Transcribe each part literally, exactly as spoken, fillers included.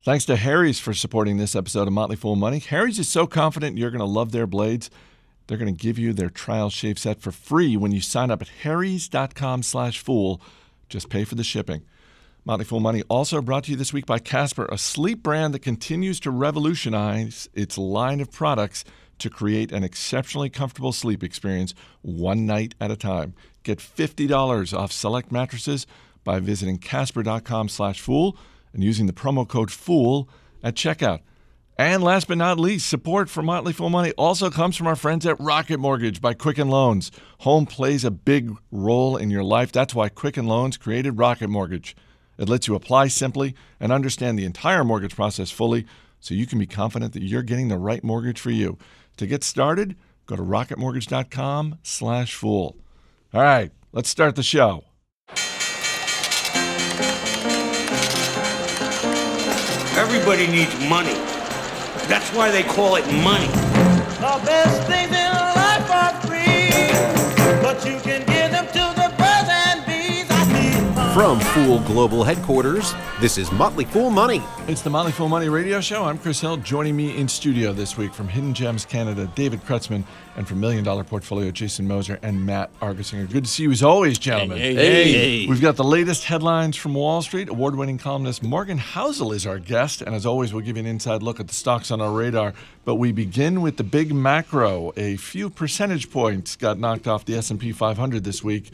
Thanks to Harry's for supporting this episode of Motley Fool Money. Harry's is so confident you're going to love their blades, they're going to give you their trial shave set for free when you sign up at harrys.com slash fool. Just pay for the shipping. Motley Fool Money also brought to you this week by Casper, a sleep brand that continues to revolutionize its line of products to create an exceptionally comfortable sleep experience one night at a time. Get fifty dollars off select mattresses by visiting casper.com slash fool and using the promo code FOOL at checkout. And last but not least, support for Motley Fool Money also comes from our friends at Rocket Mortgage by Quicken Loans. Home plays a big role in your life. That's why Quicken Loans created Rocket Mortgage. It lets you apply simply and understand the entire mortgage process fully so you can be confident that you're getting the right mortgage for you. To get started, go to rocketmortgage.com slash fool. All right, let's start the show. Everybody needs money. That's why they call it money. The best things in life are free, but you can give them to the birds and bees. I need money. From Fool Global Headquarters, this is Motley Fool Money. It's the Motley Fool Money radio show. I'm Chris Hill. Joining me in studio this week from Hidden Gems Canada, David Kretzmann, and from Million Dollar Portfolio, Jason Moser and Matt Argersinger. Good to see you as always, gentlemen. Hey, hey, hey. We've got the latest headlines from Wall Street. Award-winning columnist Morgan Housel is our guest, and as always, we'll give you an inside look at the stocks on our radar. But we begin with the big macro. A few percentage points got knocked off the S and P five hundred this week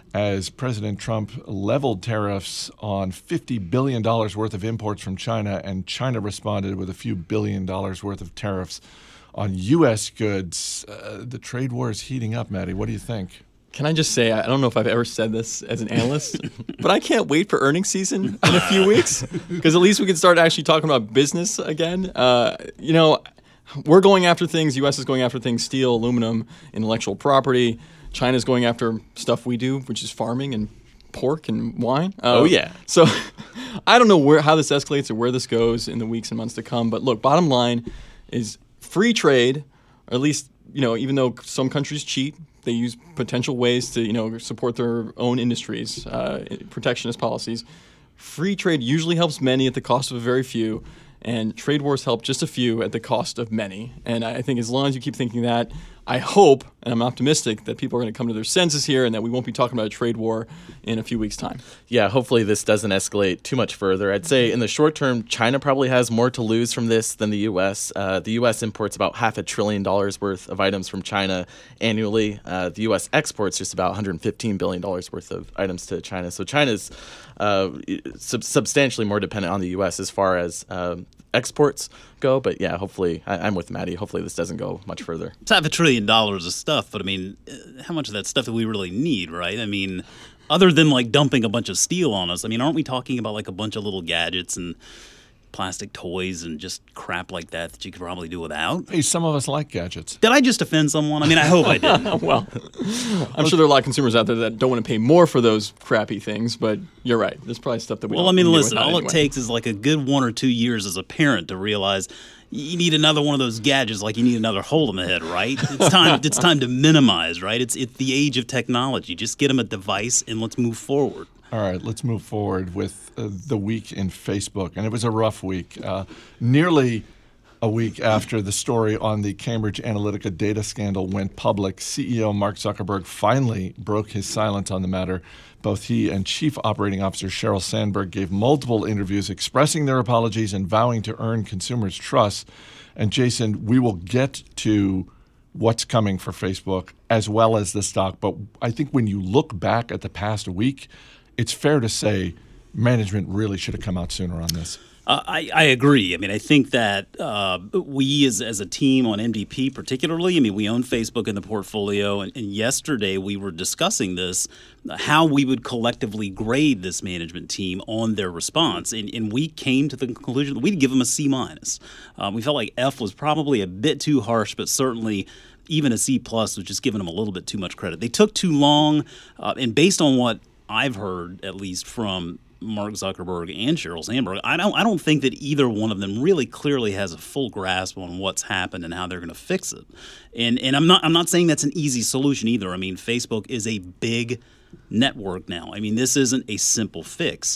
as President Trump leveled tariffs on fifty billion dollars worth of imports from China, and China responded with a few billion dollars worth of tariffs on U S goods. Uh, the trade war is heating up, Maddie. What do you think? Can I just say, I don't know if I've ever said this as an analyst, but I can't wait for earnings season in a few weeks, because at least we can start actually talking about business again. Uh, you know, we're going after things. U S is going after things, steel, aluminum, intellectual property. China's going after stuff we do, which is farming and pork and wine. Uh, oh, yeah. So I don't know where how this escalates or where this goes in the weeks and months to come. But look, bottom line is free trade, or at least, you know, even though some countries cheat, they use potential ways to, you know, support their own industries, uh, protectionist policies. Free trade usually helps many at the cost of a very few, and trade wars help just a few at the cost of many. And I think as long as you keep thinking that, I hope, and I'm optimistic, that people are going to come to their senses here and that we won't be talking about a trade war in a few weeks' time. Yeah, hopefully this doesn't escalate too much further. I'd say in the short term, China probably has more to lose from this than the U S. Uh, the U S imports about half a trillion dollars worth of items from China annually. Uh, the U S exports just about one hundred fifteen billion dollars worth of items to China. So China's uh, sub- substantially more dependent on the U S as far as um, exports go. But yeah, hopefully, I- I'm with Maddie. Hopefully this doesn't go much further. It's half a trillion dollars of stuff, but I mean, how much of that stuff do we really need, right? I mean, other than like dumping a bunch of steel on us, I mean, aren't we talking about like a bunch of little gadgets and plastic toys and just crap like that that you could probably do without? Hey, some of us like gadgets. Did I just offend someone? I mean, I hope I didn't. Well, I'm sure there are a lot of consumers out there that don't want to pay more for those crappy things, but you're right. There's probably stuff that we well, don't I mean, we can do listen, without all anyway. it takes is like a good one or two years as a parent to realize you need another one of those gadgets like you need another hole in the head, right? It's time It's time to minimize, right? It's, it's the age of technology. Just get them a device and let's move forward. All right, let's move forward with uh, the week in Facebook. And it was a rough week. Uh, nearly a week after the story on the Cambridge Analytica data scandal went public, C E O Mark Zuckerberg finally broke his silence on the matter. Both he and Chief Operating Officer Sheryl Sandberg gave multiple interviews expressing their apologies and vowing to earn consumers' trust. And Jason, we will get to what's coming for Facebook as well as the stock. But I think when you look back at the past week, it's fair to say management really should have come out sooner on this. Uh, I, I agree. I mean, I think that uh, we as, as a team on M D P particularly, I mean, we own Facebook in the portfolio, and, and yesterday we were discussing this, how we would collectively grade this management team on their response. And, and we came to the conclusion that we'd give them a C minus. Uh, we felt like F was probably a bit too harsh, but certainly even a C plus was just giving them a little bit too much credit. They took too long, uh, and based on what I've heard, at least from Mark Zuckerberg and Sheryl Sandberg, I don't I don't think that either one of them really clearly has a full grasp on what's happened and how they're going to fix it. And and I'm not I'm not saying that's an easy solution either. I mean, Facebook is a big network now. I mean, this isn't a simple fix.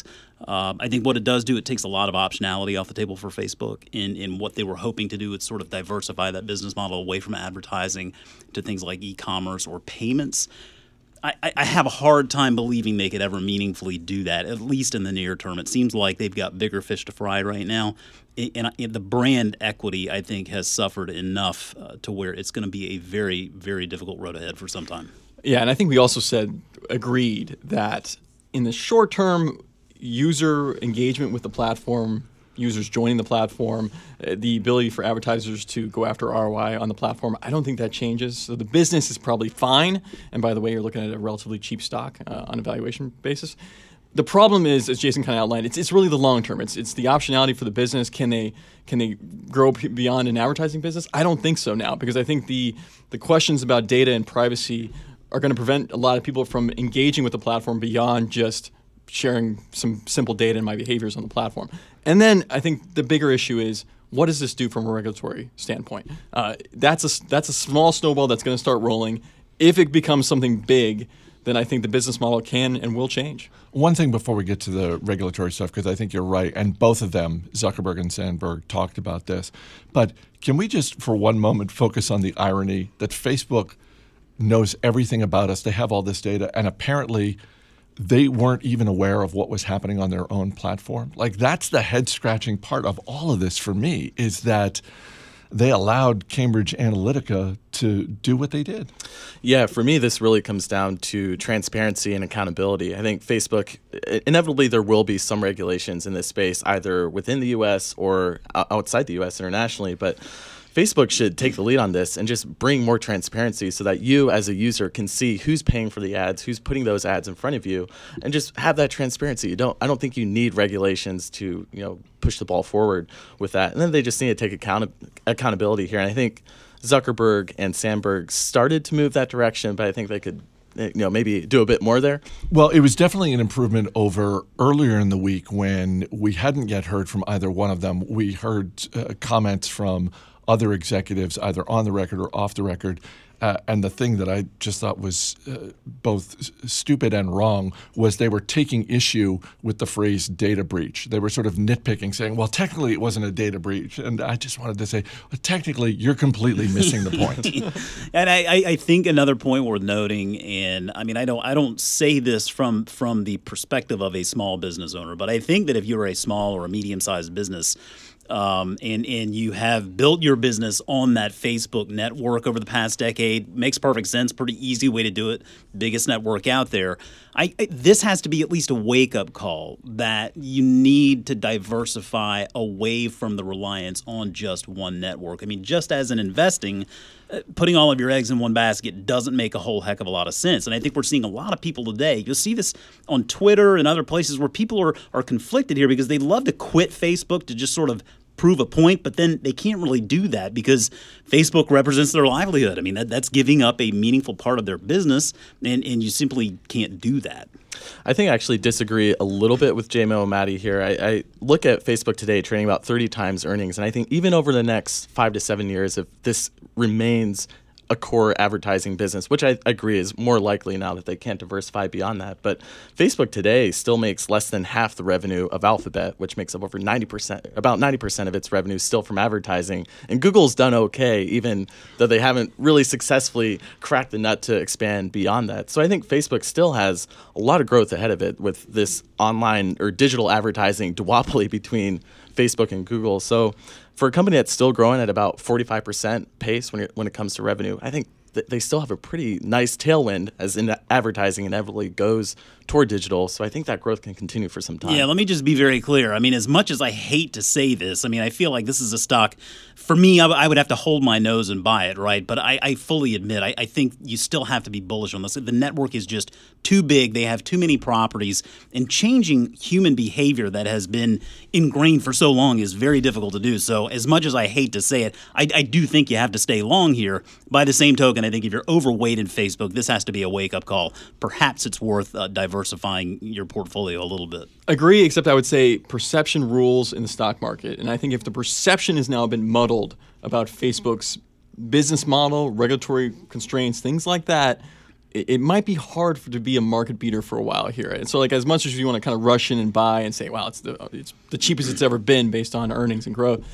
Um, I think what it does do, it takes a lot of optionality off the table for Facebook in, in what they were hoping to do. It's sort of diversify that business model away from advertising to things like e-commerce or payments. I, I have a hard time believing they could ever meaningfully do that, at least in the near term. It seems like they've got bigger fish to fry right now. And the brand equity, I think, has suffered enough uh, to where it's going to be a very, very difficult road ahead for some time. Yeah, and I think we also said, agreed, that in the short term, user engagement with the platform, users joining the platform, uh, the ability for advertisers to go after R O I on the platform, I don't think that changes. So the business is probably fine. And by the way, you're looking at a relatively cheap stock uh, on a valuation basis. The problem is, as Jason kind of outlined, it's it's really the long term. It's it's the optionality for the business. Can they can they grow p- beyond an advertising business? I don't think so now, because I think the the questions about data and privacy are going to prevent a lot of people from engaging with the platform beyond just sharing some simple data and my behaviors on the platform. And then I think the bigger issue is, what does this do from a regulatory standpoint? Uh, that's a that's a small snowball that's going to start rolling. If it becomes something big, then I think the business model can and will change. One thing before we get to the regulatory stuff, because I think you're right, and both of them, Zuckerberg and Sandberg, talked about this. But can we just, for one moment, focus on the irony that Facebook knows everything about us? They have all this data, and apparently they weren't even aware of what was happening on their own platform. Like, that's the head-scratching part of all of this for me, is that they allowed Cambridge Analytica to do what they did. Yeah, for me, this really comes down to transparency and accountability. I think Facebook, inevitably there will be some regulations in this space, either within the U S or outside the U S internationally, but Facebook should take the lead on this and just bring more transparency so that you as a user can see who's paying for the ads, who's putting those ads in front of you, and just have that transparency. You don't I don't think you need regulations to, you know, push the ball forward with that. And then they just need to take account- accountability here. And I think Zuckerberg and Sandberg started to move that direction, but I think they could, you know, maybe do a bit more there. Well, it was definitely an improvement over earlier in the week when we hadn't yet heard from either one of them. We heard uh, comments from other executives, either on the record or off the record. Uh, and the thing that I just thought was uh, both s- stupid and wrong was they were taking issue with the phrase data breach. They were sort of nitpicking, saying, well, technically it wasn't a data breach. And I just wanted to say, well, technically you're completely missing the point. And I, I think another point worth noting, and I mean, I don't, I don't say this from from the perspective of a small business owner, but I think that if you're a small or a medium-sized business, Um, and, and you have built your business on that Facebook network over the past decade, makes perfect sense, pretty easy way to do it, biggest network out there. I, I, this has to be at least a wake-up call that you need to diversify away from the reliance on just one network. I mean, just as in investing, uh, putting all of your eggs in one basket doesn't make a whole heck of a lot of sense. And I think we're seeing a lot of people today. You'll see this on Twitter and other places where people are, are conflicted here because they love to quit Facebook to just sort of prove a point, but then they can't really do that because Facebook represents their livelihood. I mean, that, that's giving up a meaningful part of their business, and, and you simply can't do that. I think I actually disagree a little bit with J M O and Maddie here. I, I look at Facebook today trading about thirty times earnings, and I think even over the next five to seven years, if this remains a core advertising business, which I agree is more likely now that they can't diversify beyond that. But Facebook today still makes less than half the revenue of Alphabet, which makes up over ninety percent, about ninety percent of its revenue still from advertising. And Google's done okay, even though they haven't really successfully cracked the nut to expand beyond that. So I think Facebook still has a lot of growth ahead of it with this online or digital advertising duopoly between Facebook and Google. So for a company that's still growing at about forty-five percent pace when it, when it comes to revenue, I think th- they still have a pretty nice tailwind as in advertising inevitably goes toward digital. So I think that growth can continue for some time. Yeah, let me just be very clear. I mean, as much as I hate to say this, I mean, I feel like this is a stock, for me, I, w- I would have to hold my nose and buy it, right? But I, I fully admit, I, I think you still have to be bullish on this. The network is just too big. They have too many properties. And changing human behavior that has been ingrained for so long is very difficult to do. So as much as I hate to say it, I, I do think you have to stay long here. By the same token, I think if you're overweight in Facebook, this has to be a wake-up call. Perhaps it's worth uh, diversifying your portfolio a little bit. Agree, except I would say perception rules in the stock market. And I think if the perception has now been muddled about Facebook's business model, regulatory constraints, things like that, it, it might be hard for, to be a market beater for a while here. And so, like, as much as you want to kind of rush in and buy and say, wow, it's the it's the cheapest it's ever been based on earnings and growth,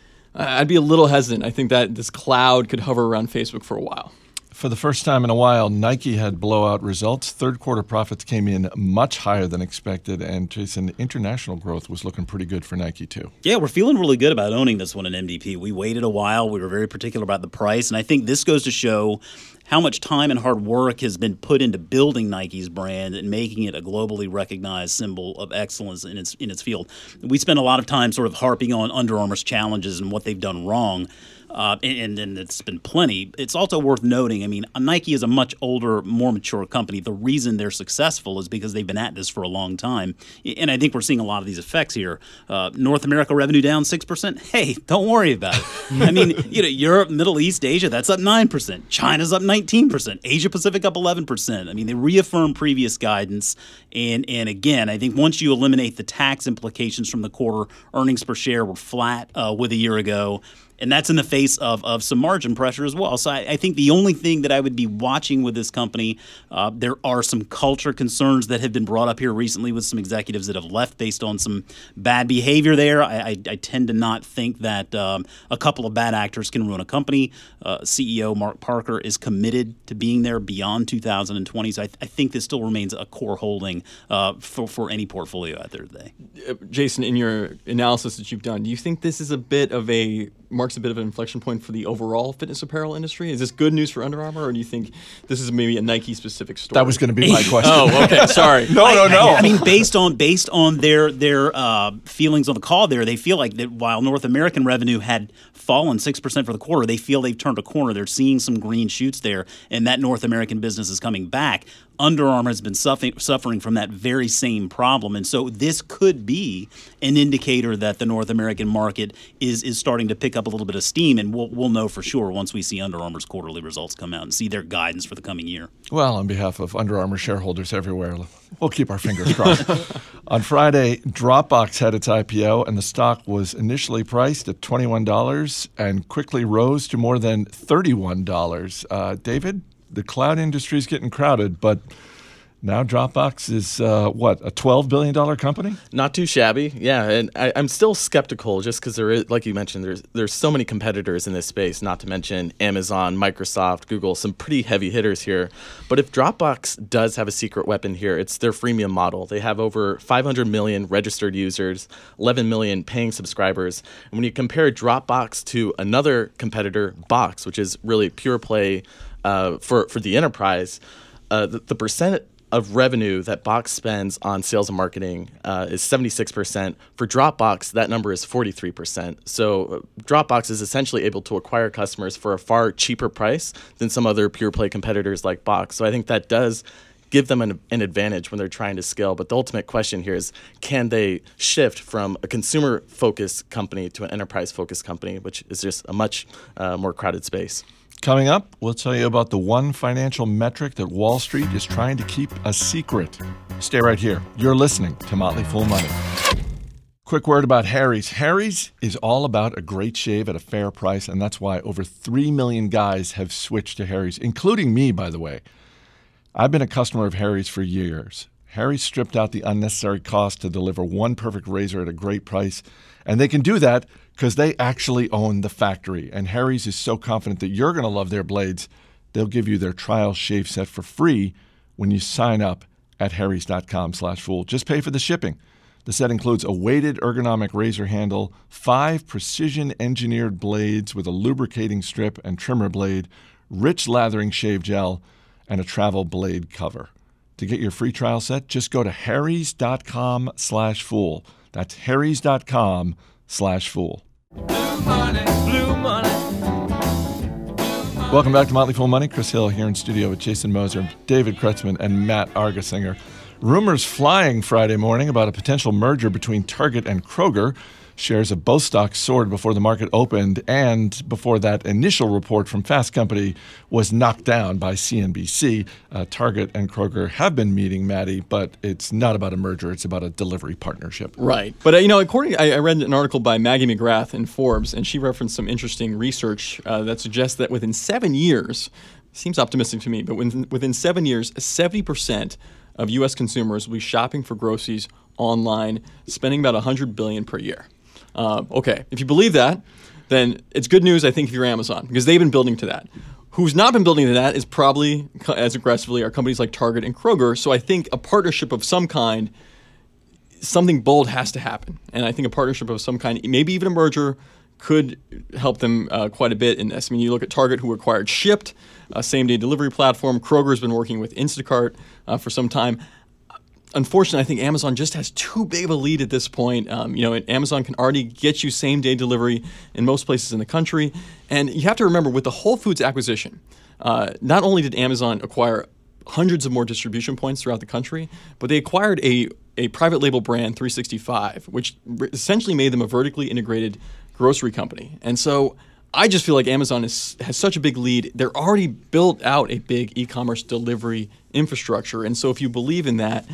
I'd be a little hesitant. I think that this cloud could hover around Facebook for a while. For the first time in a while, Nike had blowout results. Third quarter profits came in much higher than expected, and Jason, international growth was looking pretty good for Nike too. Yeah, we're feeling really good about owning this one in M D P. We waited a while. We were very particular about the price, and I think this goes to show how much time and hard work has been put into building Nike's brand and making it a globally recognized symbol of excellence in its in its field. We spend a lot of time sort of harping on Under Armour's challenges and what they've done wrong. Uh, and, and it's been plenty. It's also worth noting, I mean, Nike is a much older, more mature company. The reason they're successful is because they've been at this for a long time. And I think we're seeing a lot of these effects here. Uh, North America revenue down six percent. Hey, don't worry about it. I mean, you know, Europe, Middle East, Asia, that's up nine percent. China's up nineteen percent. Asia Pacific up eleven percent. I mean, they reaffirmed previous guidance. And, and again, I think once you eliminate the tax implications from the quarter, earnings per share were flat uh, with a year ago. And that's in the face of, of some margin pressure as well. So I, I think the only thing that I would be watching with this company, uh, there are some culture concerns that have been brought up here recently with some executives that have left based on some bad behavior there. I, I, I tend to not think that um, a couple of bad actors can ruin a company. Uh, C E O Mark Parker is committed to being there beyond two thousand twenty. So I, I think this still remains a core holding uh, for, for any portfolio out there today. Uh, Jason, in your analysis that you've done, do you think this is a bit of a marks a bit of an inflection point for the overall fitness apparel industry? Is this good news for Under Armour, or do you think this is maybe a Nike-specific story? That was going to be my question. Oh, okay. Sorry. no, no, no. I, I mean, based on based on their their uh, feelings on the call there, they feel like that while North American revenue had fallen six percent for the quarter, they feel they've turned a corner. They're seeing some green shoots there, and that North American business is coming back. Under Armour has been suffering suffering from that very same problem, and so this could be an indicator that the North American market is is starting to pick up a little bit of steam, and we'll we'll know for sure once we see Under Armour's quarterly results come out and see their guidance for the coming year. Well, on behalf of Under Armour shareholders everywhere, we'll keep our fingers crossed. On Friday, Dropbox had its I P O, and the stock was initially priced at twenty-one dollars and quickly rose to more than thirty-one dollars. Uh, David? The cloud industry is getting crowded, but now Dropbox is, uh, what, a twelve billion dollars company? Not too shabby, yeah. And I, I'm still skeptical just because there is, like you mentioned, there's there's so many competitors in this space, not to mention Amazon, Microsoft, Google, some pretty heavy hitters here. But if Dropbox does have a secret weapon here, it's their freemium model. They have over five hundred million registered users, eleven million paying subscribers. And when you compare Dropbox to another competitor, Box, which is really pure play uh, for, for the enterprise, uh, the, the percent of revenue that Box spends on sales and marketing uh, is seventy-six percent. For Dropbox, that number is forty-three percent. So uh, Dropbox is essentially able to acquire customers for a far cheaper price than some other pure play competitors like Box. So I think that does give them an, an advantage when they're trying to scale. But the ultimate question here is, can they shift from a consumer-focused company to an enterprise-focused company, which is just a much uh, more crowded space? Coming up, we'll tell you about the one financial metric that Wall Street is trying to keep a secret. Stay right here. You're listening to Motley Fool Money. Quick word about Harry's. Harry's is all about a great shave at a fair price, and that's why over three million guys have switched to Harry's, including me, by the way. I've been a customer of Harry's for years. Harry's stripped out the unnecessary cost to deliver one perfect razor at a great price, and they can do that because they actually own the factory. And Harry's is so confident that you're going to love their blades, they'll give you their trial shave set for free when you sign up at harrys.com slash fool. Just pay for the shipping. The set includes a weighted ergonomic razor handle, five precision-engineered blades with a lubricating strip and trimmer blade, rich lathering shave gel, and a travel blade cover. To get your free trial set, just go to harrys.com slash fool. That's harrys.com slash fool. Blue money, blue money. Welcome back to Motley Fool Money. Chris Hill here in studio with Jason Moser, David Kretzmann, and Matt Argersinger. Rumors flying Friday morning about a potential merger between Target and Kroger. Shares of both stocks soared before the market opened, and before that initial report from Fast Company was knocked down by C N B C. Uh, Target and Kroger have been meeting, Maddie, but it's not about a merger. It's about a delivery partnership. Right. But, uh, you know, according, I, I read an article by Maggie McGrath in Forbes, and she referenced some interesting research uh, that suggests that within seven years, seems optimistic to me, but within, within seven years, seventy percent of U S consumers will be shopping for groceries online, spending about one hundred billion dollars per year. Uh, okay, if you believe that, then it's good news, I think, if you're Amazon, because they've been building to that. Who's not been building to that is probably as aggressively are companies like Target and Kroger. So I think a partnership of some kind, something bold has to happen. And I think a partnership of some kind, maybe even a merger, could help them uh, quite a bit in this. I mean, you look at Target, who acquired Shipt, a same-day delivery platform. Kroger's been working with Instacart uh, for some time. Unfortunately, I think Amazon just has too big of a lead at this point. Um, you know, Amazon can already get you same-day delivery in most places in the country. And you have to remember, with the Whole Foods acquisition, uh, not only did Amazon acquire hundreds of more distribution points throughout the country, but they acquired a, a private label brand, three sixty-five, which essentially made them a vertically integrated grocery company. And so I just feel like Amazon is, has such a big lead. They're already built out a big e-commerce delivery infrastructure. And so if you believe in that,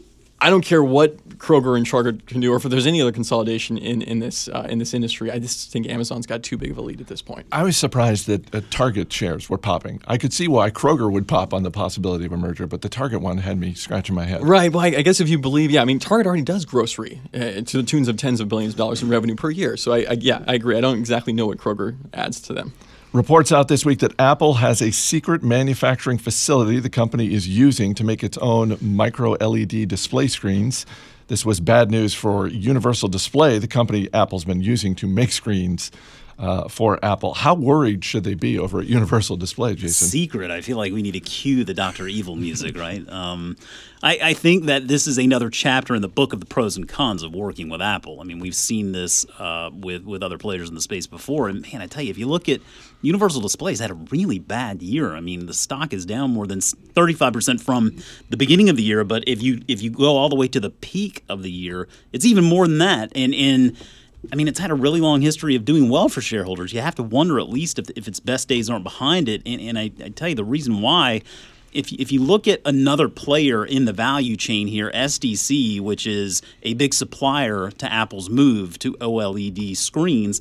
I don't care what Kroger and Target can do, or if there's any other consolidation in in this uh, in this industry. I just think Amazon's got too big of a lead at this point. I was surprised that uh, Target shares were popping. I could see why Kroger would pop on the possibility of a merger, but the Target one had me scratching my head. Right. Well, I, I guess if you believe, yeah, I mean, Target already does grocery uh, to the tunes of tens of billions of dollars in revenue per year. So, I, I yeah, I agree. I don't exactly know what Kroger adds to them. Reports out this week that Apple has a secret manufacturing facility the company is using to make its own micro L E D display screens. This was bad news for Universal Display, the company Apple's been using to make screens uh, for Apple. How worried should they be over at Universal Display, Jason? Secret. I feel like we need to cue the Doctor Evil music, right? Um, I, I think that this is another chapter in the book of the pros and cons of working with Apple. I mean, we've seen this uh, with, with other players in the space before. And, man, I tell you, if you look at Universal Display's had a really bad year. I mean, the stock is down more than thirty-five percent from the beginning of the year. But if you if you go all the way to the peak of the year, it's even more than that. And in I mean, it's had a really long history of doing well for shareholders. You have to wonder at least if, if its best days aren't behind it. And, and I, I tell you, the reason why, if, if you look at another player in the value chain here, S D C, which is a big supplier to Apple's move to O L E D screens,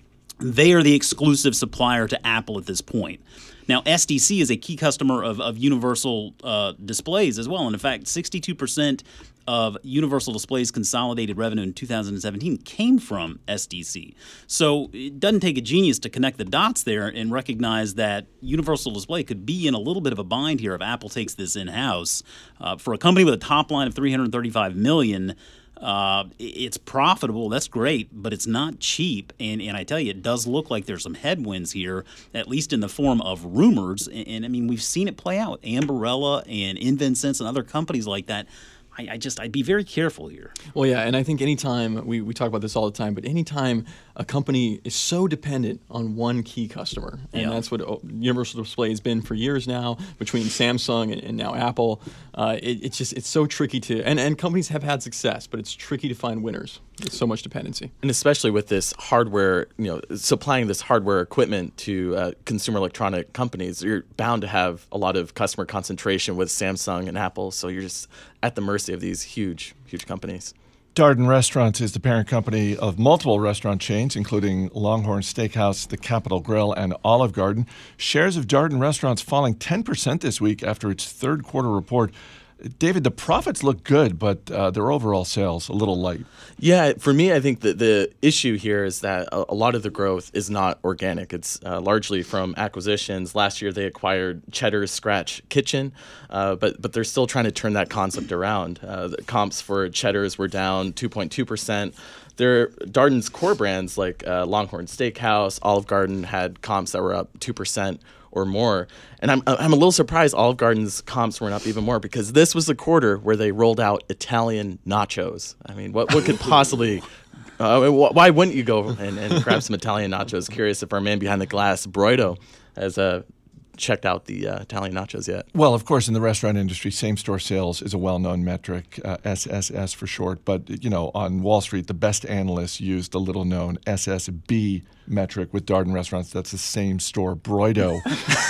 they are the exclusive supplier to Apple at this point. Now, S D C is a key customer of, of Universal uh, Displays as well. And in fact, sixty-two percent of Universal Display's consolidated revenue in two thousand seventeen came from S D C. So it doesn't take a genius to connect the dots there and recognize that Universal Display could be in a little bit of a bind here if Apple takes this in-house. Uh, for a company with a top line of three hundred thirty-five million dollars, Uh, it's profitable. That's great, but it's not cheap. And, and I tell you, it does look like there's some headwinds here, at least in the form of rumors. And, and I mean, we've seen it play out. Ambarella and InvenSense and other companies like that. I, I just, I'd be very careful here. Well, yeah, and I think anytime, we, we talk about this all the time, but anytime a company is so dependent on one key customer, and Yeah. that's what Universal Display has been for years now, between Samsung and, and now Apple, uh, it, it's just, it's so tricky to, and, and companies have had success, but it's tricky to find winners. There's so much dependency. And especially with this hardware, you know, supplying this hardware equipment to uh, consumer electronic companies, you're bound to have a lot of customer concentration with Samsung and Apple. So you're just at the mercy of these huge, huge companies. Darden Restaurants is the parent company of multiple restaurant chains, including Longhorn Steakhouse, the Capitol Grill, and Olive Garden. Shares of Darden Restaurants falling ten percent this week after its third quarter report. David, the profits look good, but uh, their overall sales a little light. Yeah, for me, I think that the issue here is that a, a lot of the growth is not organic. It's uh, largely from acquisitions. Last year, they acquired Cheddar's Scratch Kitchen, uh, but but they're still trying to turn that concept around. Uh, the comps for Cheddar's were down two point two percent. Their Darden's core brands like uh, Longhorn Steakhouse, Olive Garden had comps that were up two percent or more. And I'm I'm a little surprised Olive Garden's comps weren't up even more, because this was the quarter where they rolled out Italian nachos. I mean, what, what could possibly... Uh, why wouldn't you go and, and grab some Italian nachos? Curious if our man behind the glass, Broido, has uh, checked out the uh, Italian nachos yet. Well, of course, in the restaurant industry, same-store sales is a well-known metric, uh, S S S for short. But, you know, on Wall Street, the best analysts used the little-known S S B metric with Darden Restaurants. That's the same store, Broido.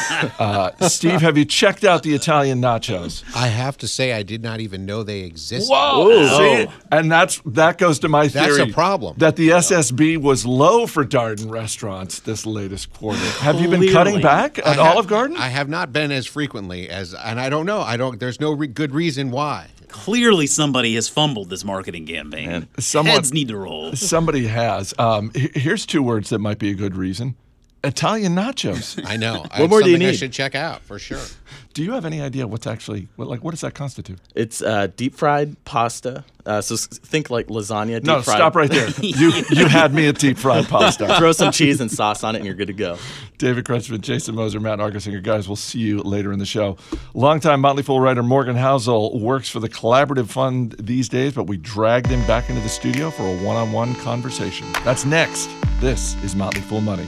uh, Steve, have you checked out the Italian nachos? I have to say, I did not even know they existed. Whoa! See? And that's that goes to my theory. That's a problem. That the S S B was low for Darden Restaurants this latest quarter. Have you been Clearly. cutting back at I have- Olive Garden? Garden? I have not been as frequently as, and I don't know. I don't. There's no re- good reason why. Clearly, somebody has fumbled this marketing campaign. Someone- Heads need to roll. Somebody has. Um, h- here's two words that might be a good reason. Italian nachos. I know. What It's more do you something I need? should check out for sure. Do you have any idea what's actually, what, like, what does that constitute? It's uh, deep fried pasta. Uh, so s- think like lasagna. Deep No, fried. stop right there. You you had me at deep fried pasta. Throw some cheese and sauce on it, and you're good to go. David Kretschmann, Jason Moser, Matt Argersinger. Guys, we'll see you later in the show. Longtime Motley Fool writer Morgan Housel works for the Collaborative Fund these days, but we dragged him back into the studio for a one-on-one conversation. That's next. This is Motley Fool Money.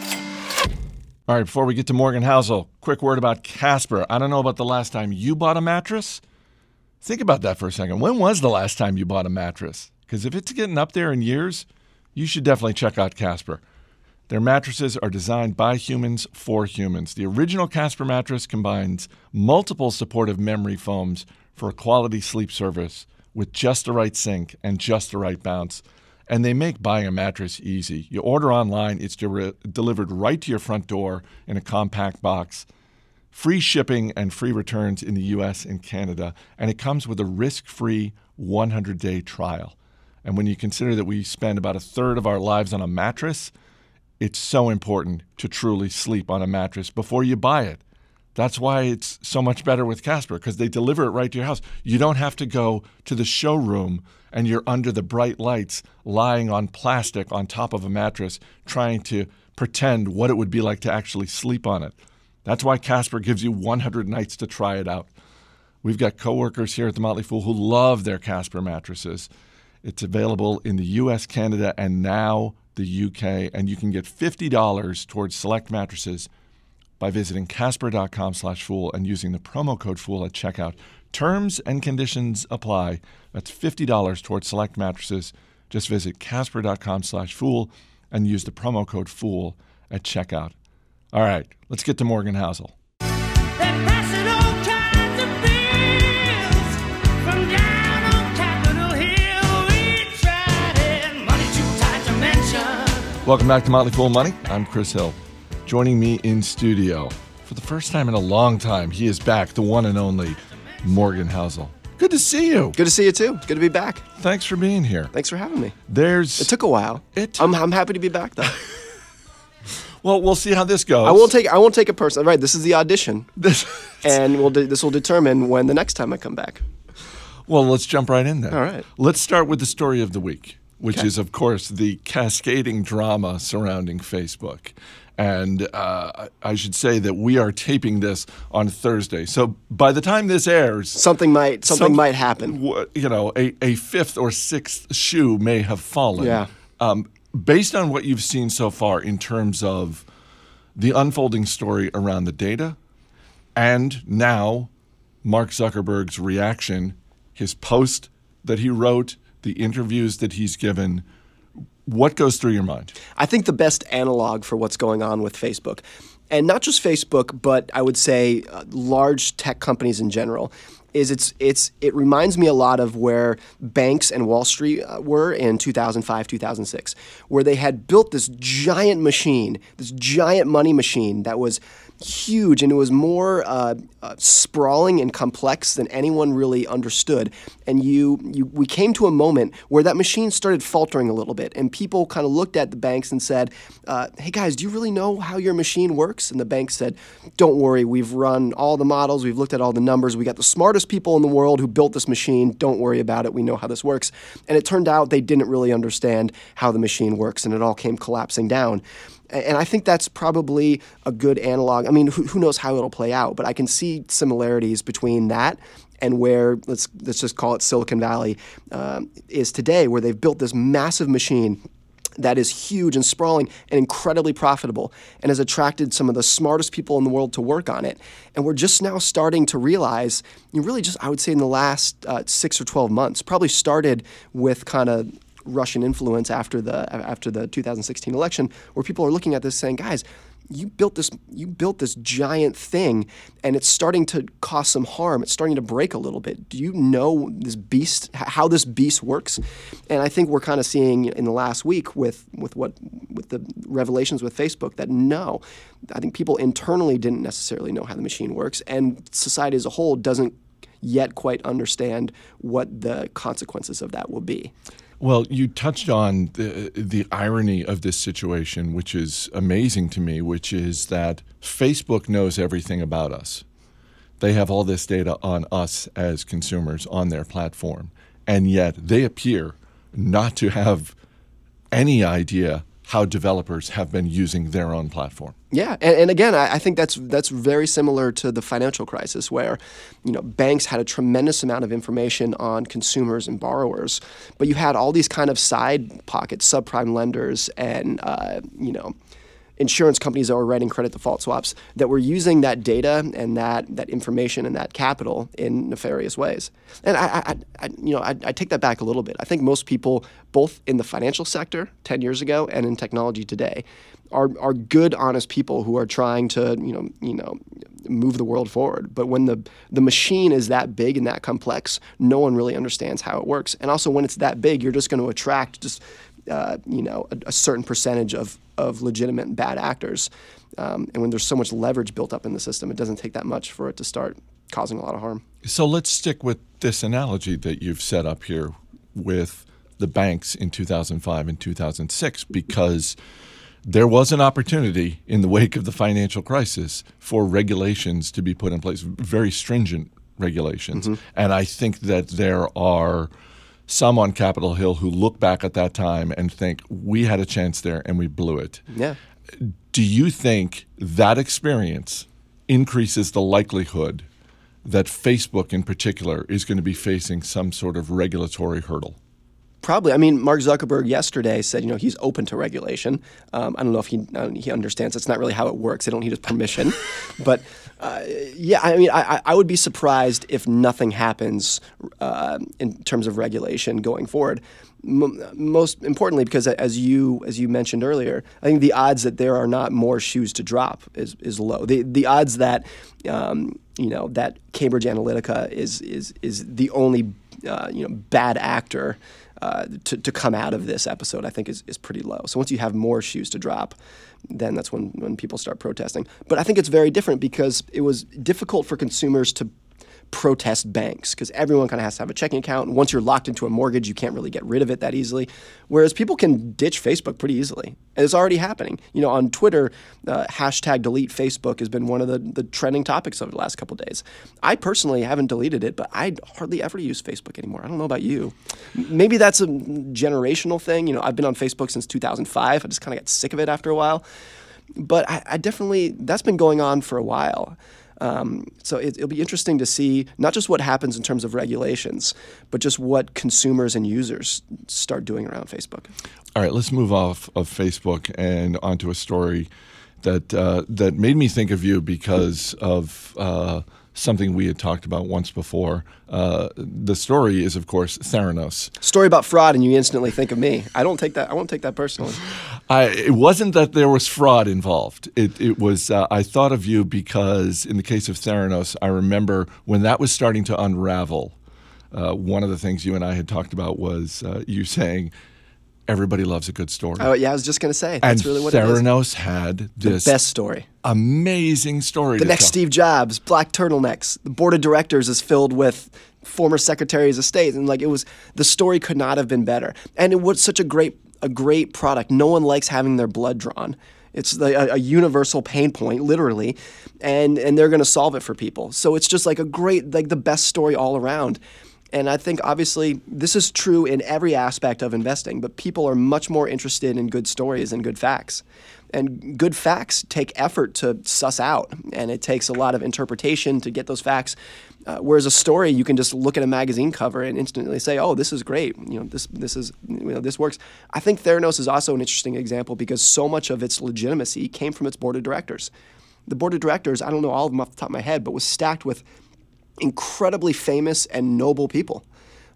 All right, before we get to Morgan Housel, quick word about Casper. I don't know about the last time you bought a mattress. Think about that for a second. When was the last time you bought a mattress? Because if it's getting up there in years, you should definitely check out Casper. Their mattresses are designed by humans for humans. The original Casper mattress combines multiple supportive memory foams for a quality sleep service with just the right sink and just the right bounce. And they make buying a mattress easy. You order online, it's de- delivered right to your front door in a compact box. Free shipping and free returns in the U S and Canada. And it comes with a risk-free one hundred day trial. And when you consider that we spend about a third of our lives on a mattress, it's so important to truly sleep on a mattress before you buy it. That's why it's so much better with Casper, because they deliver it right to your house. You don't have to go to the showroom and you're under the bright lights lying on plastic on top of a mattress trying to pretend what it would be like to actually sleep on it. That's why Casper gives you one hundred nights to try it out. We've got coworkers here at the Motley Fool who love their Casper mattresses. It's available in the U S, Canada, and now the U K, and you can get fifty dollars towards select mattresses by visiting casper.com slash fool and using the promo code fool at checkout. Terms and conditions apply. That's fifty dollars towards select mattresses. Just visit casper.com slash fool and use the promo code fool at checkout. All right, let's get to Morgan Housel. Welcome back to Motley Fool Money. I'm Chris Hill. Joining me in studio for the first time in a long time, he is back, the one and only Morgan Housel. Good to see you. Good to see you too. Good to be back. Thanks for being here. Thanks for having me. There's It took a while. It- I'm, I'm happy to be back though. Well, we'll see how this goes. I won't take I won't take it personally. Right, this is the audition, this. and we'll de- this will determine when the next time I come back. Well, let's jump right in then. All right. Let's start with the story of the week, which Okay. is, of course, the cascading drama surrounding Facebook. And uh, I should say that we are taping this on Thursday. So by the time this airs, Something might something some- might happen. w- You know, a, a fifth or sixth shoe may have fallen. Yeah. Um, based on what you've seen so far in terms of the unfolding story around the data, and now Mark Zuckerberg's reaction, his post that he wrote, the interviews that he's given, what goes through your mind? I think the best analog for what's going on with Facebook, and not just Facebook, but I would say uh, large tech companies in general, is it's it's it reminds me a lot of where banks and Wall Street uh, were in two thousand five, two thousand six, where they had built this giant machine, this giant money machine that was huge, and it was more uh, uh, sprawling and complex than anyone really understood. And you, you, we came to a moment where that machine started faltering a little bit, and people kind of looked at the banks and said, uh, "Hey guys, do you really know how your machine works?" And the bank said, "Don't worry, we've run all the models, we've looked at all the numbers, we got the smartest people in the world who built this machine. Don't worry about it, we know how this works." And it turned out they didn't really understand how the machine works, and it all came collapsing down. And I think that's probably a good analog. I mean, who, who knows how it'll play out, but I can see similarities between that and where, let's let's just call it Silicon Valley, um, is today, where they've built this massive machine that is huge and sprawling and incredibly profitable and has attracted some of the smartest people in the world to work on it. And we're just now starting to realize, you really just, I would say in the last uh, six or twelve months, probably started with kind of Russian influence after the after the two thousand sixteen election, where people are looking at this saying, guys, you built this you built this giant thing, and it's starting to cause some harm. It's starting to break a little bit. Do you know this beast, how this beast works? And I think we're kind of seeing in the last week with with what with the revelations with Facebook that no, I think people internally didn't necessarily know how the machine works, and society as a whole doesn't yet quite understand what the consequences of that will be. Well, you touched on the, the irony of this situation, which is amazing to me, which is that Facebook knows everything about us. They have all this data on us as consumers on their platform, and yet they appear not to have any idea how developers have been using their own platform. Yeah, and, and again, I, I think that's that's very similar to the financial crisis, where you know banks had a tremendous amount of information on consumers and borrowers, but you had all these kind of side pockets, subprime lenders, and uh, you know. insurance companies that were writing credit default swaps that were using that data and that that information and that capital in nefarious ways. And I, I, I you know, I, I take that back a little bit. I think most people, both in the financial sector ten years ago and in technology today, are are good, honest people who are trying to you know you know move the world forward. But when the the machine is that big and that complex, no one really understands how it works. And also, when it's that big, you're just going to attract just Uh, you know, a, a certain percentage of, of legitimate and bad actors. Um, and when there's so much leverage built up in the system, it doesn't take that much for it to start causing a lot of harm. So let's stick with this analogy that you've set up here with the banks in two thousand five and two thousand six, because there was an opportunity in the wake of the financial crisis for regulations to be put in place, very stringent regulations. Mm-hmm. And I think that there are some on Capitol Hill who look back at that time and think, we had a chance there and we blew it. Yeah. Do you think that experience increases the likelihood that Facebook in particular is going to be facing some sort of regulatory hurdle? Probably. I mean, Mark Zuckerberg yesterday said, you know, he's open to regulation. Um, I don't know if he uh, he understands it's not really how it works. They don't need his permission. But uh, yeah, I mean, I, I would be surprised if nothing happens uh, in terms of regulation going forward. M- most importantly, because as you as you mentioned earlier, I think the odds that there are not more shoes to drop is is low. The the odds that um, you know that Cambridge Analytica is is is the only uh, you know bad actor Uh, to, to come out of this episode, I think is, is pretty low. So once you have more shoes to drop, then that's when, when people start protesting. But I think it's very different because it was difficult for consumers to protest banks because everyone kind of has to have a checking account. And once you're locked into a mortgage, you can't really get rid of it that easily. Whereas people can ditch Facebook pretty easily. And it's already happening. You know, on Twitter, uh, hashtag delete Facebook has been one of the, the trending topics over the last couple of days. I personally haven't deleted it, but I hardly ever use Facebook anymore. I don't know about you. Maybe that's a generational thing. You know, I've been on Facebook since two thousand five. I just kind of got sick of it after a while. But I, I definitely, that's been going on for a while. Um, so it, it'll be interesting to see not just what happens in terms of regulations, but just what consumers and users start doing around Facebook. All right, let's move off of Facebook and onto a story that uh, that made me think of you because of uh, something we had talked about once before. Uh, the story is, of course, Theranos. Story about fraud, and you instantly think of me. I don't take that. I won't take that personally. I, it wasn't that there was fraud involved. It, it was. Uh, I thought of you because, in the case of Theranos, I remember when that was starting to unravel. Uh, one of the things you and I had talked about was uh, you saying, everybody loves a good story. Oh yeah, I was just going to say. And that's really what Theranos it is. had this the best story, amazing story. The to next tell. Steve Jobs, black turtlenecks. The board of directors is filled with former secretaries of state, and like it was, the story could not have been better. And it was such a great, a great product. No one likes having their blood drawn. It's the, a, a universal pain point, literally, and and they're going to solve it for people. So it's just like a great, like the best story all around. And I think, obviously, this is true in every aspect of investing, but people are much more interested in good stories and good facts. And good facts take effort to suss out, and it takes a lot of interpretation to get those facts. Uh, whereas a story, you can just look at a magazine cover and instantly say, "Oh, this is great. You know, this this is you know this works." I think Theranos is also an interesting example because so much of its legitimacy came from its board of directors. The board of directors, I don't know all of them off the top of my head, but was stacked with incredibly famous and noble people.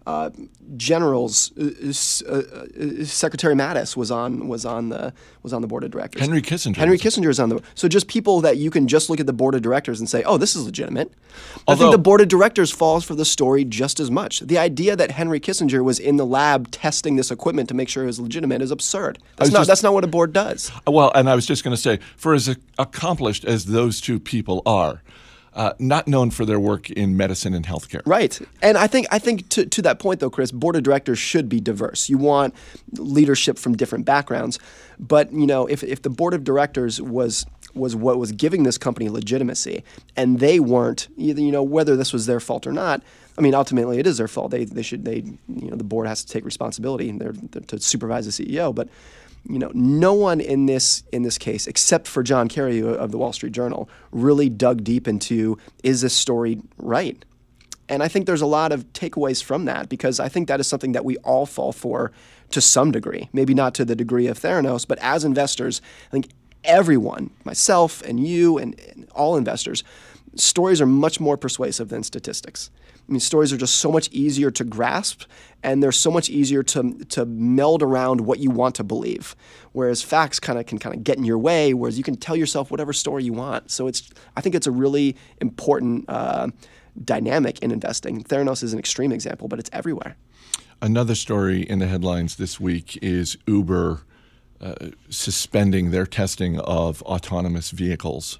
uh, generals. Uh, uh, Secretary Mattis was on was on the was on the board of directors. Henry Kissinger. Henry Kissinger is on the so just people that you can just look at the board of directors and say, oh, this is legitimate. I Although- think the board of directors falls for the story just as much. The idea that Henry Kissinger was in the lab testing this equipment to make sure it was legitimate is absurd. That's was not just- that's not what a board does. Well, and I was just going to say, for as accomplished as those two people are, uh, not known for their work in medicine and healthcare. Right. And I think I think to, to that point though, Chris, board of directors should be diverse. You want leadership from different backgrounds. But, you know, if if the board of directors was was what was giving this company legitimacy and they weren't, either, you know, whether this was their fault or not, I mean, ultimately it is their fault. They they should they you know, the board has to take responsibility and they're, they're to supervise the C E O, but you know, no one in this in this case, except for John Kerry of the Wall Street Journal, really dug deep into, is this story right? And I think there's a lot of takeaways from that, because I think that is something that we all fall for to some degree. Maybe not to the degree of Theranos, but as investors, I think everyone, myself and you and, and all investors, stories are much more persuasive than statistics. I mean, stories are just so much easier to grasp, and they're so much easier to to meld around what you want to believe. Whereas facts kind of can kind of get in your way, whereas you can tell yourself whatever story you want. So it's I think it's a really important uh, dynamic in investing. Theranos is an extreme example, but it's everywhere. Another story in the headlines this week is Uber uh, suspending their testing of autonomous vehicles.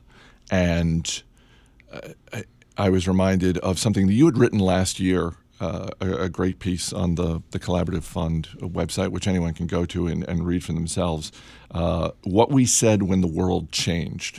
And uh, I, I was reminded of something that you had written last year, uh, a, a great piece on the, the Collaborative Fund website, which anyone can go to and, and read for themselves, uh, what we said when the world changed.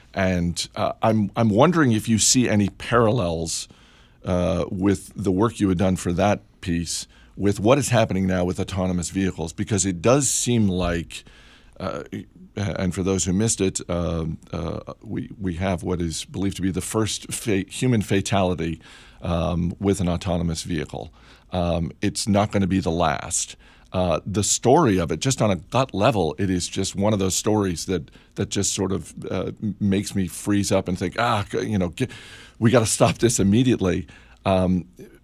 And uh, I'm, I'm wondering if you see any parallels uh, with the work you had done for that piece with what is happening now with autonomous vehicles, because it does seem like, uh, and for those who missed it, uh, uh, we we have what is believed to be the first fa- human fatality um, with an autonomous vehicle. Um, it's not going to be the last. Uh, the story of it, just on a gut level, it is just one of those stories that that just sort of uh, makes me freeze up and think, ah, you know, get, we got to stop this immediately. Um,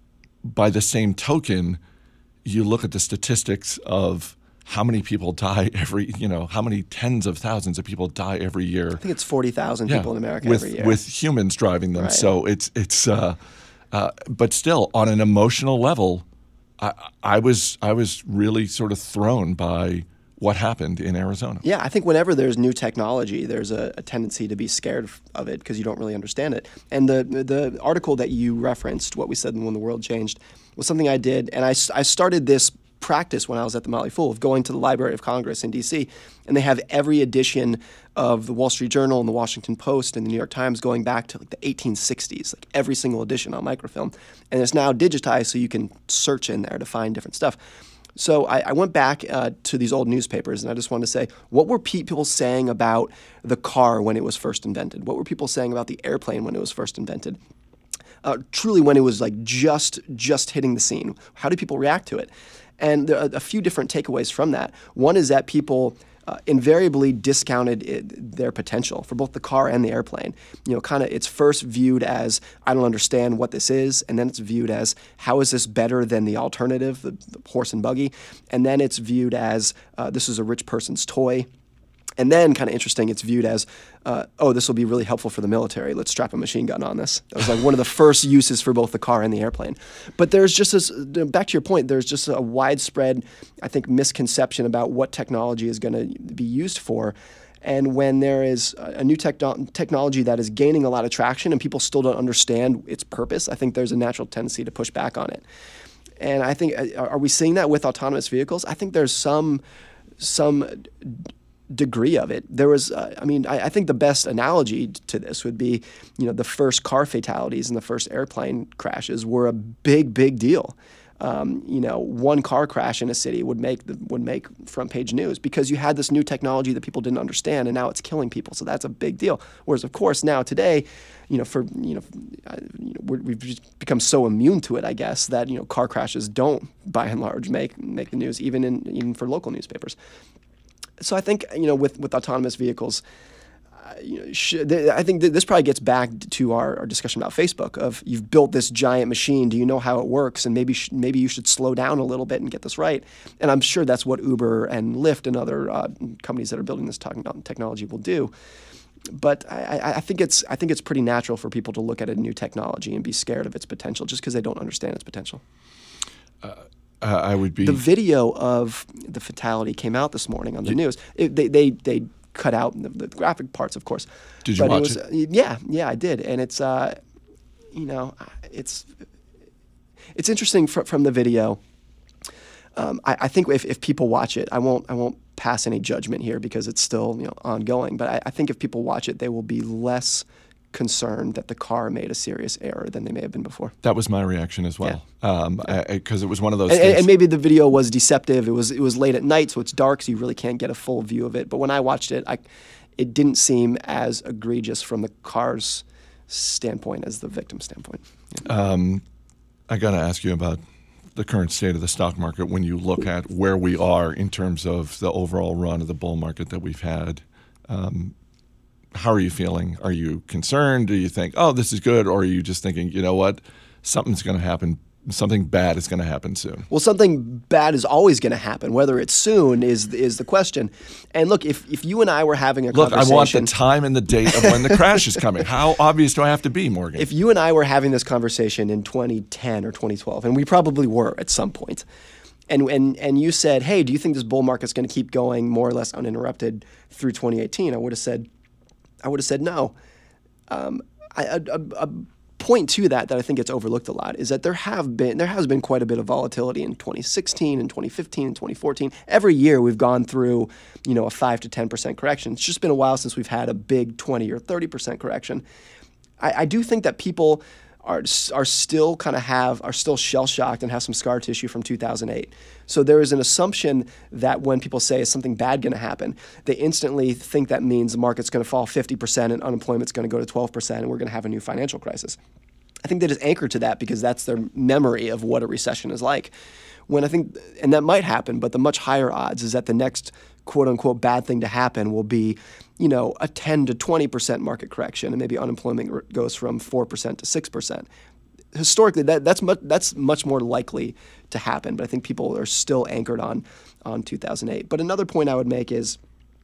by the same token, you look at the statistics of how many people die every, you know, how many tens of thousands of people die every year. I think it's forty thousand Yeah, people in America with, every year. with humans driving them. Right. So it's it's, uh, uh, but still on an emotional level, I, I was I was really sort of thrown by what happened in Arizona. Yeah, I think whenever there's new technology, there's a, a tendency to be scared of it because you don't really understand it. And the the article that you referenced, What We Said When the World Changed, was something I did. And I, I started this practice when I was at the Motley Fool of going to the Library of Congress in D C, and they have every edition of the Wall Street Journal and the Washington Post and the New York Times going back to like the eighteen sixties, like every single edition on microfilm. And it's now digitized so you can search in there to find different stuff. So I, I went back uh, to these old newspapers, and I just wanted to say, what were people saying about the car when it was first invented? What were people saying about the airplane when it was first invented? Uh, truly, when it was like just just hitting the scene, how did people react to it? And there are a few different takeaways from that. One is that people uh, invariably discounted it, their potential for both the car and the airplane. You know, kind of it's first viewed as, I don't understand what this is, and then it's viewed as, how is this better than the alternative, the, the horse and buggy? And then it's viewed as, uh, this is a rich person's toy. And then, kind of interesting, it's viewed as, uh, oh, this will be really helpful for the military. Let's strap a machine gun on this. That was like one of the first uses for both the car and the airplane. But there's just this, back to your point, there's just a widespread, I think, misconception about what technology is going to be used for. And when there is a new techno- technology that is gaining a lot of traction and people still don't understand its purpose, I think there's a natural tendency to push back on it. And I think, are we seeing that with autonomous vehicles? I think there's some some degree of it. There was, uh, I mean, I, I think the best analogy to this would be, you know, the first car fatalities and the first airplane crashes were a big, big deal. Um, you know, one car crash in a city would make the, would make front page news because you had this new technology that people didn't understand, and now it's killing people. So that's a big deal. Whereas, of course, now today, you know, for you know, uh, you know we're, we've just become so immune to it, I guess, that you know, car crashes don't, by and large, make make the news, even in even for local newspapers. So I think, you know, with, with autonomous vehicles, you know, sh- th- I think th- this probably gets back to our, our discussion about Facebook. Of you've built this giant machine. Do you know how it works? And maybe sh- maybe you should slow down a little bit and get this right. And I'm sure that's what Uber and Lyft and other uh, companies that are building this talk- technology will do. But I, I think it's I think it's pretty natural for people to look at a new technology and be scared of its potential just because they don't understand its potential. Uh, I would be the video of the fatality came out this morning on the news. It, they they they. cut out the, the graphic parts, of course. Did you but watch it? Was, it? Yeah, yeah, I did, and it's, uh, you know, it's it's interesting fr- from the video. Um, I, I think if, if people watch it, I won't I won't pass any judgment here because it's still you know ongoing. But I, I think if people watch it, they will be less concerned that the car made a serious error than they may have been before. That was my reaction as well, because um, it was one of those and, things. And maybe the video was deceptive. It was it was late at night, so it's dark, so you really can't get a full view of it. But when I watched it, I, it didn't seem as egregious from the car's standpoint as the victim's standpoint. Yeah. Um, I got to ask you about the current state of the stock market when you look at where we are in terms of the overall run of the bull market that we've had. Um, How are you feeling? Are you concerned? Do you think, oh, this is good? Or are you just thinking, you know what, something's going to happen, something bad is going to happen soon? Well, something bad is always going to happen. Whether it's soon is is the question. And look, if, if you and I were having a look, conversation... I want the time and the date of when the crash is coming. How obvious do I have to be, Morgan? If you and I were having this conversation in twenty ten or twenty twelve, and we probably were at some point, and and and you said, hey, do you think this bull market's going to keep going more or less uninterrupted through twenty eighteen? I would have said... I would have said no. Um, I, a, a, a point to that that I think gets overlooked a lot is that there have been there has been quite a bit of volatility in twenty sixteen and twenty fifteen and twenty fourteen. Every year we've gone through, you know, a five to ten percent correction. It's just been a while since we've had a big twenty or thirty percent correction. I, I do think that people are are still kind of have are still shell shocked and have some scar tissue from two thousand eight. So there is an assumption that when people say is something bad going to happen, they instantly think that means the market's going to fall fifty percent and unemployment's going to go to twelve percent and we're going to have a new financial crisis. I think they just anchor to that because that's their memory of what a recession is like. When I think, and that might happen, but the much higher odds is that the next quote unquote bad thing to happen will be, you know, a ten to twenty percent market correction and maybe unemployment goes from four percent to six percent. Historically, that, that's much that's much more likely to happen, but I think people are still anchored on on two thousand eight. But another point I would make is,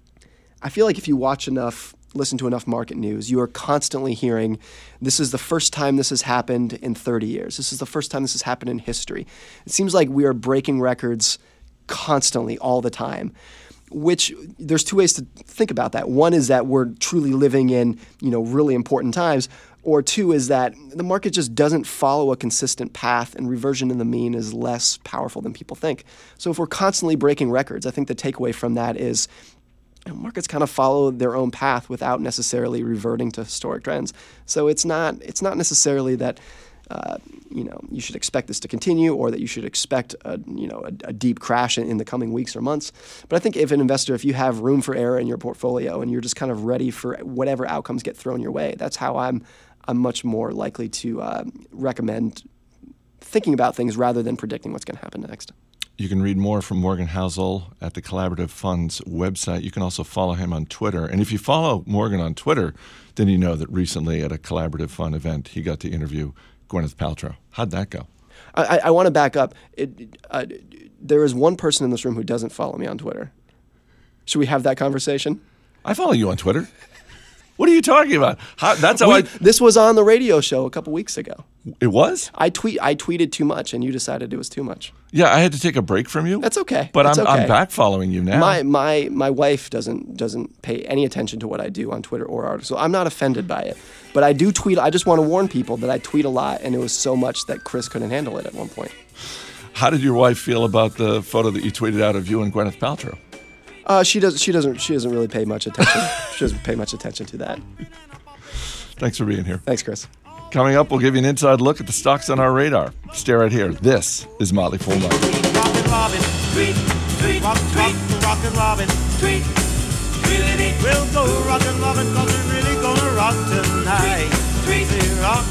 I feel like if you watch enough, listen to enough market news, you are constantly hearing, this is the first time this has happened in thirty years. This is the first time this has happened in history. It seems like we are breaking records constantly, all the time. Which there's two ways to think about that. One is that we're truly living in, you know, really important times. Or two is that the market just doesn't follow a consistent path and reversion in the mean is less powerful than people think. So if we're constantly breaking records, I think the takeaway from that is you know, markets kind of follow their own path without necessarily reverting to historic trends. So it's not it's not necessarily that uh, you know you should expect this to continue or that you should expect a, you know a, a deep crash in, in the coming weeks or months. But I think if an investor, if you have room for error in your portfolio and you're just kind of ready for whatever outcomes get thrown your way, that's how I'm I'm much more likely to uh, recommend thinking about things rather than predicting what's going to happen next. You can read more from Morgan Housel at the Collaborative Funds website. You can also follow him on Twitter. And if you follow Morgan on Twitter, then you know that recently at a Collaborative Fund event, he got to interview Gwyneth Paltrow. How'd that go? I, I want to back up. It, uh, there is one person in this room who doesn't follow me on Twitter. Should we have that conversation? I follow you on Twitter. What are you talking about? How, that's how we, I. This was on the radio show a couple weeks ago. It was? I tweet. I tweeted too much, and you decided it was too much. Yeah, I had to take a break from you. That's okay. But That's I'm okay. I'm back following you now. My my my wife doesn't doesn't pay any attention to what I do on Twitter or articles. So I'm not offended by it. But I do tweet. I just want to warn people that I tweet a lot, and it was so much that Chris couldn't handle it at one point. How did your wife feel about the photo that you tweeted out of you and Gwyneth Paltrow? Uh, she does. She doesn't. She doesn't really pay much attention. She doesn't pay much attention to that. Thanks for being here. Thanks, Chris. Coming up, we'll give you an inside look at the stocks on our radar. Stay right here. This is Motley Fool Money. Rockin' Robin, tweet, tweet, rock, rock, rockin' Robin, tweet, tweet, we'll go rockin' Robin, cause we're really gonna rock tonight. Tweet, tweet, rock,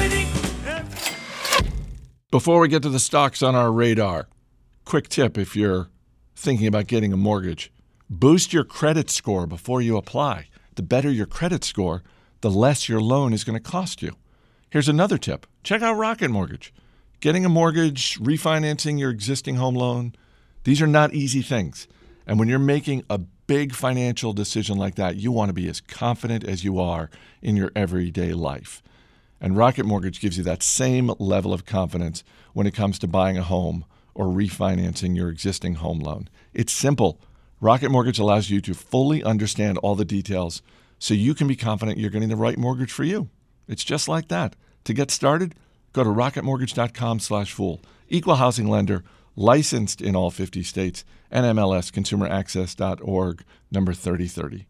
tweet. Before we get to the stocks on our radar, quick tip if you're thinking about getting a mortgage. Boost your credit score before you apply. the better your credit score, the less your loan is going to cost you. Here's another tip. Check out Rocket Mortgage. Getting a mortgage, refinancing your existing home loan, these are not easy things. And when you're making a big financial decision like that, you want to be as confident as you are in your everyday life. And Rocket Mortgage gives you that same level of confidence when it comes to buying a home or refinancing your existing home loan. It's simple. Rocket Mortgage allows you to fully understand all the details so you can be confident you're getting the right mortgage for you. It's just like that. To get started, go to rocketmortgage.com slash fool. Equal housing lender, licensed in all fifty states, N M L S consumer access dot org, number thirty thirty.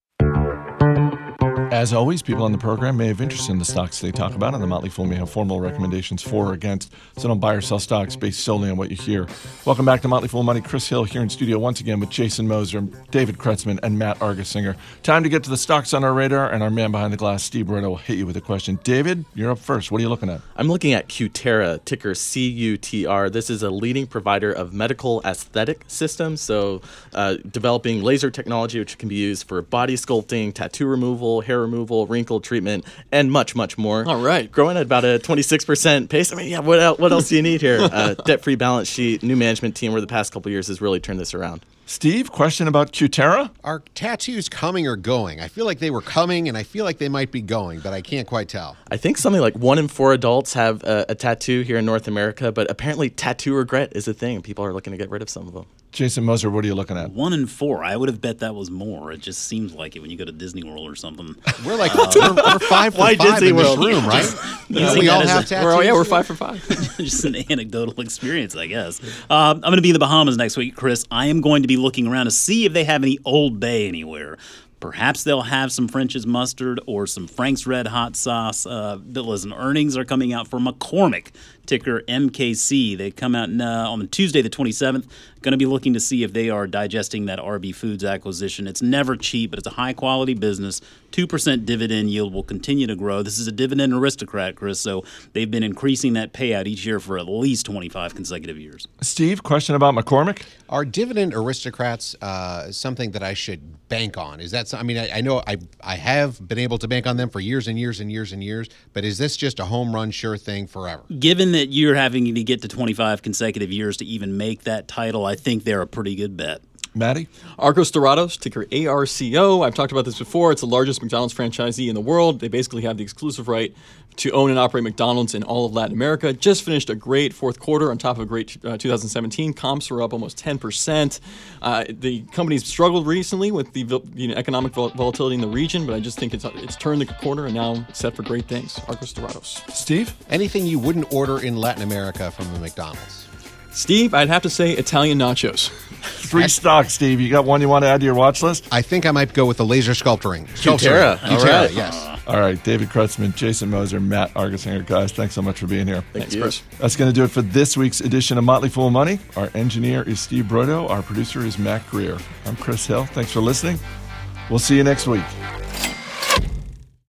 As always, people on the program may have interest in the stocks they talk about, and the Motley Fool may have formal recommendations for or against, so don't buy or sell stocks based solely on what you hear. Welcome back to Motley Fool Money. Chris Hill here in studio once again with Jason Moser, David Kretzmann, and Matt Argersinger. Time to get to the stocks on our radar, and our man behind the glass, Steve Bruno, will hit you with a question. David, you're up first. What are you looking at? I'm looking at Cutera, ticker C U T R. This is a leading provider of medical aesthetic systems, so uh, developing laser technology which can be used for body sculpting, tattoo removal, hair removal, wrinkle treatment, and much, much more. All right. Growing at about a twenty-six percent pace. I mean, yeah, what else, what else do you need here? Uh, debt-free balance sheet, new management team over the past couple of years has really turned this around. Steve, question about Cutera? Are tattoos coming or going? I feel like they were coming, and I feel like they might be going, but I can't quite tell. I think something like one in four adults have a, a tattoo here in North America, but apparently tattoo regret is a thing. People are looking to get rid of some of them. Jason Moser, what are you looking at? One in four. I would have bet that was more. It just seems like it when you go to Disney World or something. We're like uh, we're, we're five for Why five Disney in this World? room, right? Yeah, we all that have as a- tattoos. We're, oh, yeah, we're five for five. Just an anecdotal experience, I guess. Uh, I'm going to be in the Bahamas next week, Chris. I am going to be looking around to see if they have any Old Bay anywhere. Perhaps they'll have some French's mustard or some Frank's Red Hot sauce. Uh, listen, earnings are coming out for McCormick, ticker M K C. They come out uh, on Tuesday the twenty-seventh. Going to be looking to see if they are digesting that R B Foods acquisition. It's never cheap, but it's a high-quality business. two percent dividend yield will continue to grow. This is a dividend aristocrat, Chris, so they've been increasing that payout each year for at least twenty-five consecutive years. Steve, question about McCormick? Are dividend aristocrats uh, something that I should bank on? Is that? I mean, I, I know I I have been able to bank on them for years and years and years and years, but is this just a home run sure thing forever? Given that you're having to get to twenty-five consecutive years to even make that title, I think they're a pretty good bet. Maddie? Arcos Dorados, ticker A R C O. I've talked about this before. It's the largest McDonald's franchisee in the world. They basically have the exclusive right to own and operate McDonald's in all of Latin America. Just finished a great fourth quarter on top of a great uh, two thousand seventeen. Comps are up almost ten percent. Uh, the company's struggled recently with the you know, economic vol- volatility in the region, but I just think it's it's turned the corner and now set for great things. Arcos Dorados. Steve? Anything you wouldn't order in Latin America from the McDonald's? Steve, I'd have to say Italian nachos. Three stocks, Steve. You got one you want to add to your watch list? I think I might go with the laser sculpturing. Cutera. All Cutera, right. yes. All right, David Kretzmann, Jason Moser, Matt Argersinger. Guys, thanks so much for being here. Thank Thanks, you. Chris. That's going to do it for this week's edition of Motley Fool Money. Our engineer is Steve Brodo. Our producer is Matt Greer. I'm Chris Hill. Thanks for listening. We'll see you next week.